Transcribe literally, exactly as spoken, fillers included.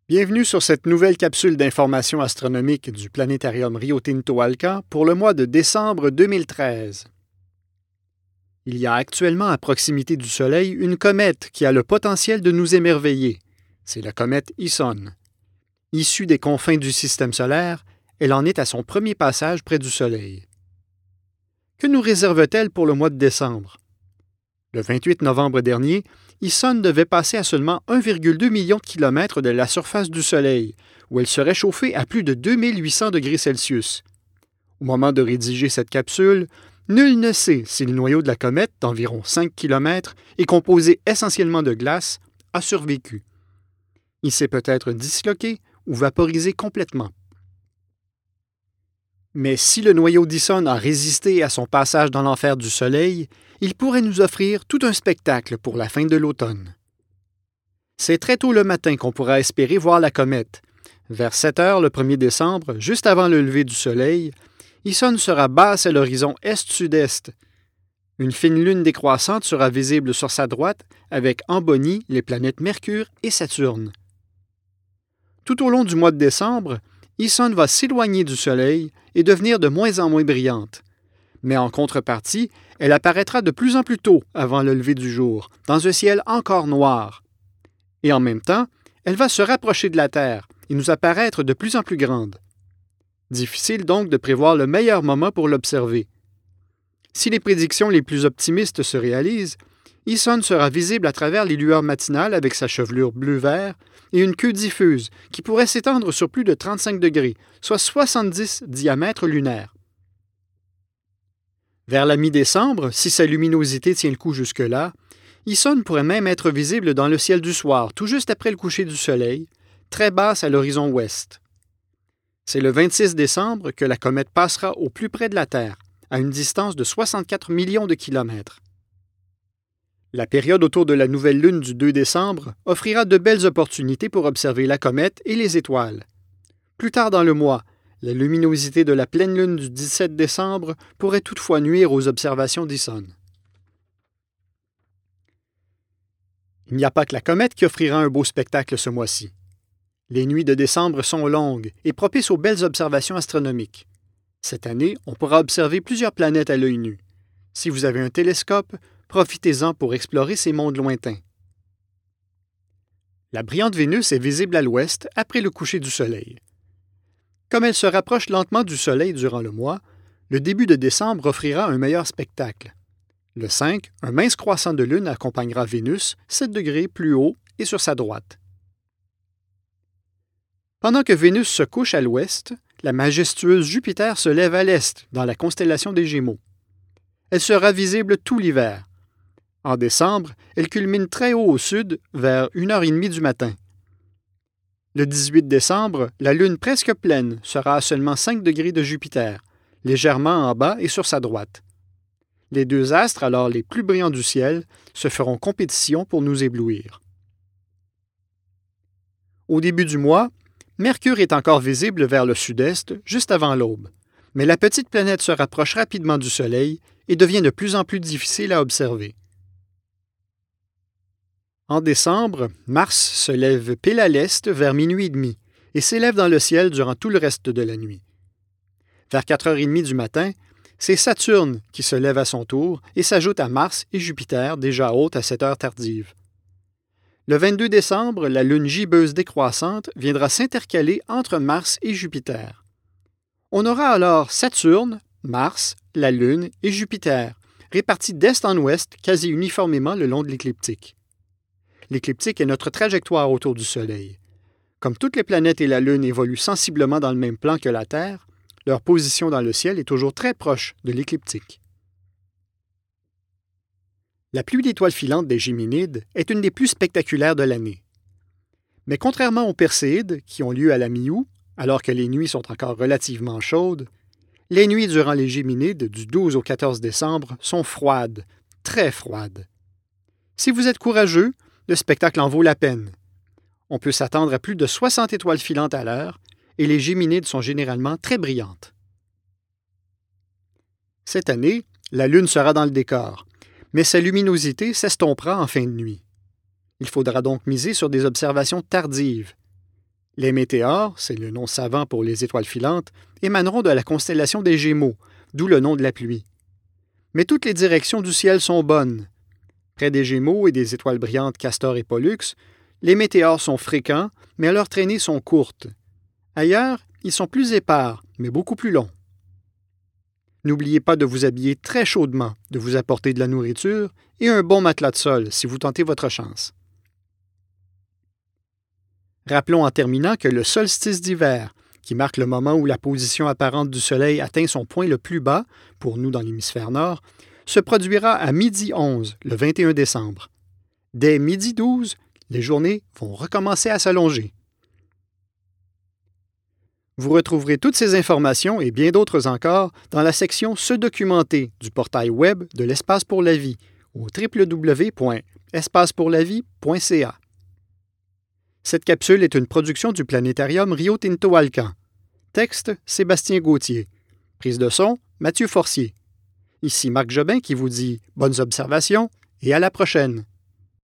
Bienvenue sur cette nouvelle capsule d'information astronomique du planétarium Rio Tinto Alcan pour le mois de décembre deux mille treize. Il y a actuellement à proximité du Soleil une comète qui a le potentiel de nous émerveiller. C'est la comète Ison. Issue des confins du système solaire, elle en est à son premier passage près du Soleil. Que nous réserve-t-elle pour le mois de décembre? Le vingt-huit novembre dernier, Ison devait passer à seulement un virgule deux million de kilomètres de la surface du Soleil, où elle serait chauffée à plus de deux mille huit cents degrés Celsius. Au moment de rédiger cette capsule, nul ne sait si le noyau de la comète, d'environ cinq kilomètres et composé essentiellement de glace, a survécu. Il s'est peut-être disloqué ou vaporisé complètement. Mais si le noyau d'Ison a résisté à son passage dans l'enfer du Soleil, il pourrait nous offrir tout un spectacle pour la fin de l'automne. C'est très tôt le matin qu'on pourra espérer voir la comète. Vers sept heures le premier décembre, juste avant le lever du Soleil, Ison sera basse à l'horizon est-sud-est. Une fine lune décroissante sera visible sur sa droite, avec en bonnie les planètes Mercure et Saturne. Tout au long du mois de décembre, Ison va s'éloigner du Soleil et devenir de moins en moins brillante. Mais en contrepartie, elle apparaîtra de plus en plus tôt avant le lever du jour, dans un ciel encore noir. Et en même temps, elle va se rapprocher de la Terre et nous apparaître de plus en plus grande. Difficile donc de prévoir le meilleur moment pour l'observer. Si les prédictions les plus optimistes se réalisent, Ison sera visible à travers les lueurs matinales avec sa chevelure bleu-vert et une queue diffuse qui pourrait s'étendre sur plus de trente-cinq degrés, soit soixante-dix diamètres lunaires. Vers la mi-décembre, si sa luminosité tient le coup jusque-là, Ison pourrait même être visible dans le ciel du soir, tout juste après le coucher du Soleil, très basse à l'horizon ouest. C'est le vingt-six décembre que la comète passera au plus près de la Terre, à une distance de soixante-quatre millions de kilomètres. La période autour de la nouvelle lune du deux décembre offrira de belles opportunités pour observer la comète et les étoiles. Plus tard dans le mois, la luminosité de la pleine lune du dix-sept décembre pourrait toutefois nuire aux observations d'Ison. Il n'y a pas que la comète qui offrira un beau spectacle ce mois-ci. Les nuits de décembre sont longues et propices aux belles observations astronomiques. Cette année, on pourra observer plusieurs planètes à l'œil nu. Si vous avez un télescope, profitez-en pour explorer ces mondes lointains. La brillante Vénus est visible à l'ouest après le coucher du Soleil. Comme elle se rapproche lentement du Soleil durant le mois, le début de décembre offrira un meilleur spectacle. Le cinq, un mince croissant de lune accompagnera Vénus sept degrés plus haut et sur sa droite. Pendant que Vénus se couche à l'ouest, la majestueuse Jupiter se lève à l'est dans la constellation des Gémeaux. Elle sera visible tout l'hiver. En décembre, elle culmine très haut au sud, vers une heure trente du matin. Le dix-huit décembre, la Lune presque pleine sera à seulement cinq degrés de Jupiter, légèrement en bas et sur sa droite. Les deux astres, alors les plus brillants du ciel, se feront compétition pour nous éblouir. Au début du mois, Mercure est encore visible vers le sud-est, juste avant l'aube, mais la petite planète se rapproche rapidement du Soleil et devient de plus en plus difficile à observer. En décembre, Mars se lève pile à l'est vers minuit et demi et s'élève dans le ciel durant tout le reste de la nuit. Vers quatre heures trente du matin, c'est Saturne qui se lève à son tour et s'ajoute à Mars et Jupiter déjà hautes à cette heure tardive. Le vingt-deux décembre, la lune gibbeuse décroissante viendra s'intercaler entre Mars et Jupiter. On aura alors Saturne, Mars, la Lune et Jupiter, répartis d'est en ouest quasi uniformément le long de l'écliptique. L'écliptique est notre trajectoire autour du Soleil. Comme toutes les planètes et la Lune évoluent sensiblement dans le même plan que la Terre, leur position dans le ciel est toujours très proche de l'écliptique. La pluie d'étoiles filantes des Géminides est une des plus spectaculaires de l'année. Mais contrairement aux Perséides, qui ont lieu à la mi-août, alors que les nuits sont encore relativement chaudes, les nuits durant les Géminides du douze au quatorze décembre sont froides, très froides. Si vous êtes courageux, le spectacle en vaut la peine. On peut s'attendre à plus de soixante étoiles filantes à l'heure et les Géminides sont généralement très brillantes. Cette année, la Lune sera dans le décor, mais sa luminosité s'estompera en fin de nuit. Il faudra donc miser sur des observations tardives. Les météores, c'est le nom savant pour les étoiles filantes, émaneront de la constellation des Gémeaux, d'où le nom de la pluie. Mais toutes les directions du ciel sont bonnes. Près des Gémeaux et des étoiles brillantes Castor et Pollux, les météores sont fréquents, mais leurs traînées sont courtes. Ailleurs, ils sont plus épars, mais beaucoup plus longs. N'oubliez pas de vous habiller très chaudement, de vous apporter de la nourriture et un bon matelas de sol si vous tentez votre chance. Rappelons en terminant que le solstice d'hiver, qui marque le moment où la position apparente du Soleil atteint son point le plus bas, pour nous dans l'hémisphère nord, se produira à midi onze, le vingt et un décembre. Dès midi douze, les journées vont recommencer à s'allonger. Vous retrouverez toutes ces informations et bien d'autres encore dans la section « Se documenter » du portail web de l'Espace pour la vie au w w w point espace pour la vie point c a. Cette capsule est une production du planétarium Rio Tinto Alcan. Texte, Sébastien Gauthier. Prise de son, Mathieu Forcier. Ici Marc Jobin qui vous dit bonnes observations et à la prochaine.